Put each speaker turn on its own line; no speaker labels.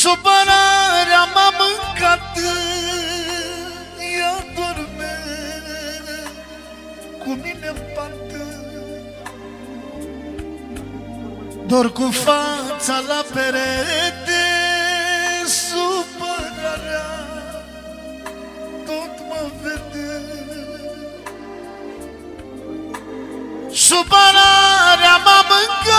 Supărarea m-a mâncat, ea dorme cu mine-n pat. Dor cu fața la perete, supărarea tot mă vede. Supărarea m-a mâncat,